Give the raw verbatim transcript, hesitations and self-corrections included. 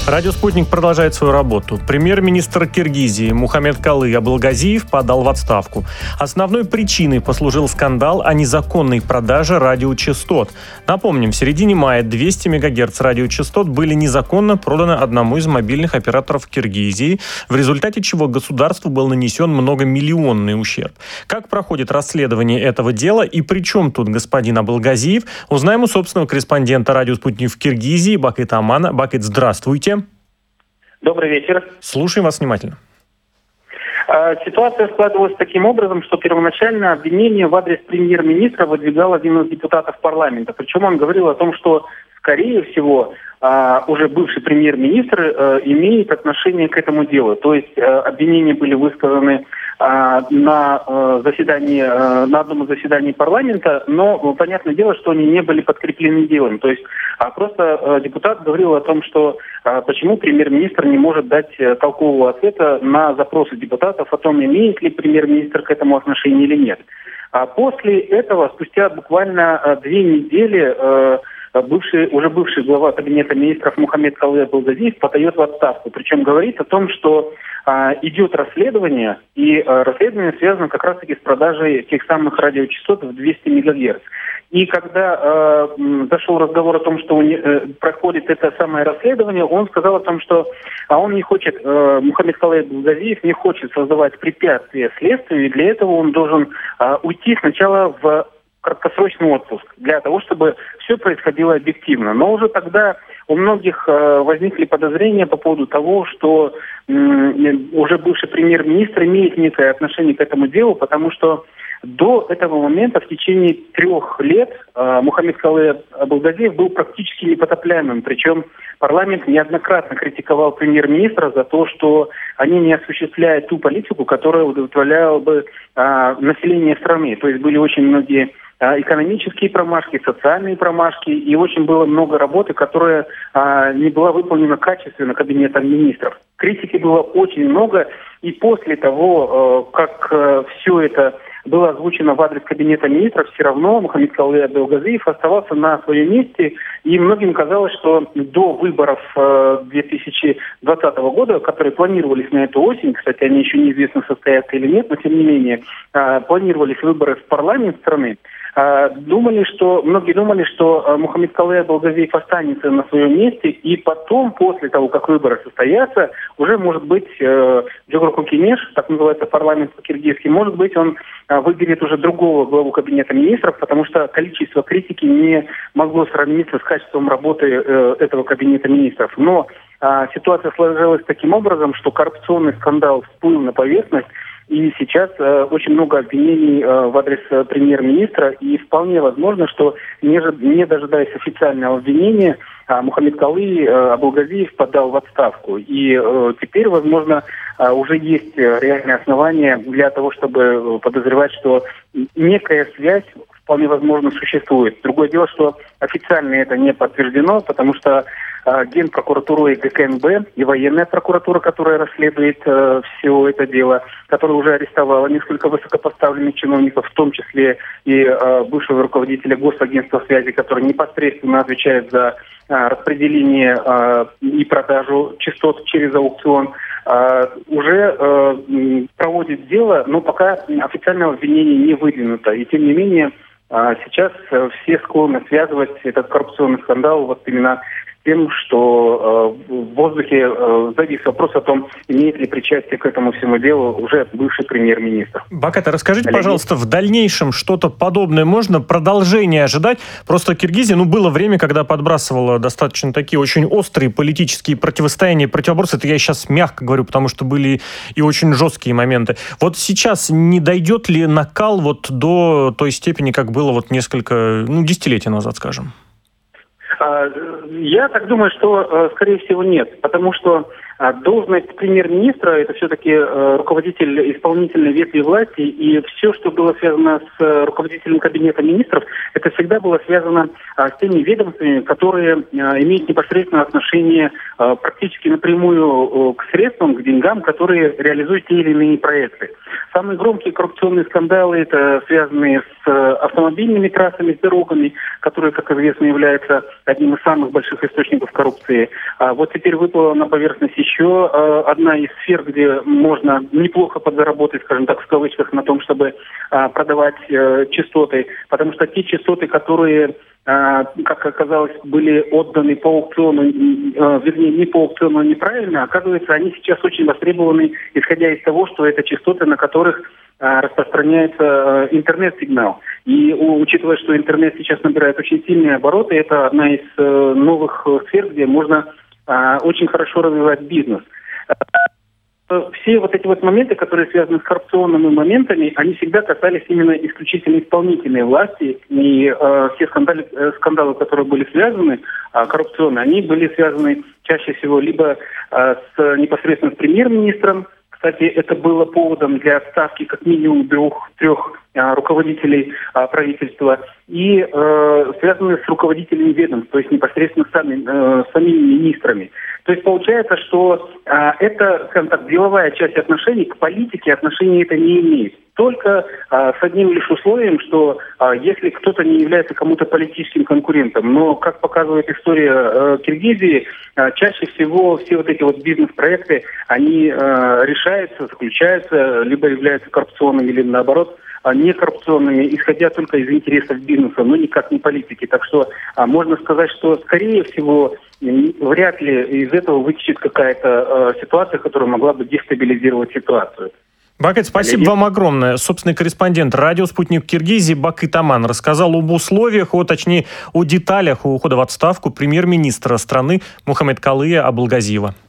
Радио «Спутник» продолжает свою работу. Премьер-министр Киргизии Мухаммедкалый Абылгазиев подал в отставку. Основной причиной послужил скандал о незаконной продаже радиочастот. Напомним, в середине мая двести мегагерц радиочастот были незаконно проданы одному из мобильных операторов Киргизии, в результате чего государству был нанесен многомиллионный ущерб. Как проходит расследование этого дела и при чем тут господин Абылгазиев, узнаем у собственного корреспондента радио «Спутник» в Киргизии Бакыта Амана. Бакыт, здравствуйте. Добрый вечер. Слушаем вас внимательно. Ситуация складывалась таким образом, что первоначально обвинение в адрес премьер-министра выдвигал один из депутатов парламента. Причем он говорил о том, что, скорее всего, уже бывший премьер-министр имеет отношение к этому делу. То есть обвинения были высказаны на заседании, на одном из заседаний парламента, но понятное дело, что они не были подкреплены делом. То есть просто депутат говорил о том, что почему премьер-министр не может дать толкового ответа на запросы депутатов о том, имеет ли премьер-министр к этому отношение или нет. А после этого, спустя буквально две недели, Бывший, уже бывший глава кабинета министров Мухаммедкалый Абылгазиев подает в отставку. Причем говорит о том, что а, идет расследование, и а, расследование связано как раз-таки с продажей тех самых радиочастот в двести мегагерц. И когда э, зашел разговор о том, что он, э, проходит это самое расследование, он сказал о том, что а он не хочет, э, Мухаммедкалый Абылгазиев не хочет создавать препятствия следствию, и для этого он должен э, уйти сначала в краткосрочный отпуск, для того, чтобы все происходило объективно. Но уже тогда у многих э, возникли подозрения по поводу того, что э, уже бывший премьер-министр имеет некое отношение к этому делу, потому что до этого момента в течение трех лет э, Мухаммедкалый Абылгазиев был практически непотопляемым. Причем парламент неоднократно критиковал премьер-министра за то, что они не осуществляют ту политику, которая удовлетворяла бы э, население страны. То есть были очень многие экономические промашки, социальные промашки, и очень было много работы, которая а, не была выполнена качественно кабинетом министров. Критики было очень много, и после того, а, как а, все это было озвучено в адрес кабинета министров, все равно Мухаммедкалый Абылгазиев оставался на своем месте, и многим казалось, что до выборов а, две тысячи двадцатого года, которые планировались на эту осень, кстати, они еще неизвестно, состоятся или нет, но тем не менее, а, планировались выборы в парламент страны, Думали, что, многие думали, что Мухаммедкалый Абылгазиев останется на своем месте, и потом, после того, как выборы состоятся, уже, может быть, Джогурку Кенеш, так называется парламент по-киргизски, может быть, он выберет уже другого главу кабинета министров, потому что количество критики не могло сравниться с качеством работы этого кабинета министров. Но ситуация сложилась таким образом, что коррупционный скандал всплыл на поверхность, и сейчас э, очень много обвинений э, в адрес э, премьер-министра, и вполне возможно, что не, не дожидаясь официального обвинения, э, Мухаммедкалый э, Абылгазиев подал в отставку. И э, теперь, возможно, э, уже есть реальные основания для того, чтобы подозревать, что некая связь вполне возможно существует. Другое дело, что официально это не подтверждено, потому что э, Генпрокуратура и ГКНБ, и военная прокуратура, которая расследует э, все это дело, которая уже арестовала несколько высокопоставленных чиновников, в том числе и э, бывшего руководителя Госагентства связи, который непосредственно отвечает за э, распределение э, и продажу частот через аукцион, э, уже э, проводит дело, но пока официального обвинения не выдвинуто. И тем не менее, сейчас все склонны связывать этот коррупционный скандал вот именно с тем, что э, в воздухе э, завис вопрос о том, имеет ли причастие к этому всему делу уже бывший премьер-министр. Бакат, расскажите, Олег, пожалуйста, в дальнейшем что-то подобное можно продолжение ожидать? Просто Киргизия, ну, было время, когда подбрасывала достаточно такие очень острые политические противостояния, противоборства. Это я сейчас мягко говорю, потому что были и очень жесткие моменты. Вот сейчас не дойдет ли накал вот до той степени, как было вот несколько, ну, десятилетий назад, скажем? Я так думаю, что, скорее всего, нет. Потому что Должность премьер-министра – это все-таки руководитель исполнительной ветви власти, и все, что было связано с руководителем кабинета министров, это всегда было связано с теми ведомствами, которые имеют непосредственное отношение практически напрямую к средствам, к деньгам, которые реализуют те или иные проекты. Самые громкие коррупционные скандалы – это связанные с автомобильными трассами, с дорогами, которые, как известно, являются одним из самых больших источников коррупции. А вот теперь выплыла на поверхность еще одна из сфер, где можно неплохо подзаработать, скажем так, в кавычках, на том, чтобы продавать частоты, потому что те частоты, которые, как оказалось, были отданы по аукциону, вернее, не по аукциону, неправильно, оказывается, они сейчас очень востребованы, исходя из того, что это частоты, на которых распространяется интернет-сигнал. И учитывая, что интернет сейчас набирает очень сильные обороты, это одна из новых сфер, где можно очень хорошо развивать бизнес. Все вот эти вот моменты, которые связаны с коррупционными моментами, они всегда касались именно исключительно исполнительной власти. И э, все скандалы, э, скандалы, которые были связаны, э, коррупционные, они были связаны чаще всего либо э, с непосредственно с премьер-министром. Кстати, это было поводом для отставки как минимум двух-трех э, руководителей э, правительства. И э, связаны с руководителями ведомств, то есть непосредственно с сами, э, самими министрами. То есть получается, что а, это, скажем так, деловая часть отношений к политике, отношения это не имеет. Только а, с одним лишь условием, что а, если кто-то не является кому-то политическим конкурентом. Но, как показывает история а, Киргизии, а, чаще всего все вот эти вот бизнес-проекты, они а, решаются, заключаются, либо являются коррупционными, либо наоборот, не коррупционными, исходя только из интересов бизнеса, но никак не политики. Так что а, можно сказать, что, скорее всего, вряд ли из этого вытечет какая-то а, ситуация, которая могла бы дестабилизировать ситуацию. Бакыт, спасибо Олег. Вам огромное. Собственный корреспондент радио «Спутник Киргизии» Бакыт Аман рассказал об условиях, о, точнее, о деталях ухода в отставку премьер-министра страны Мухаммедкалыя Абылгазиева.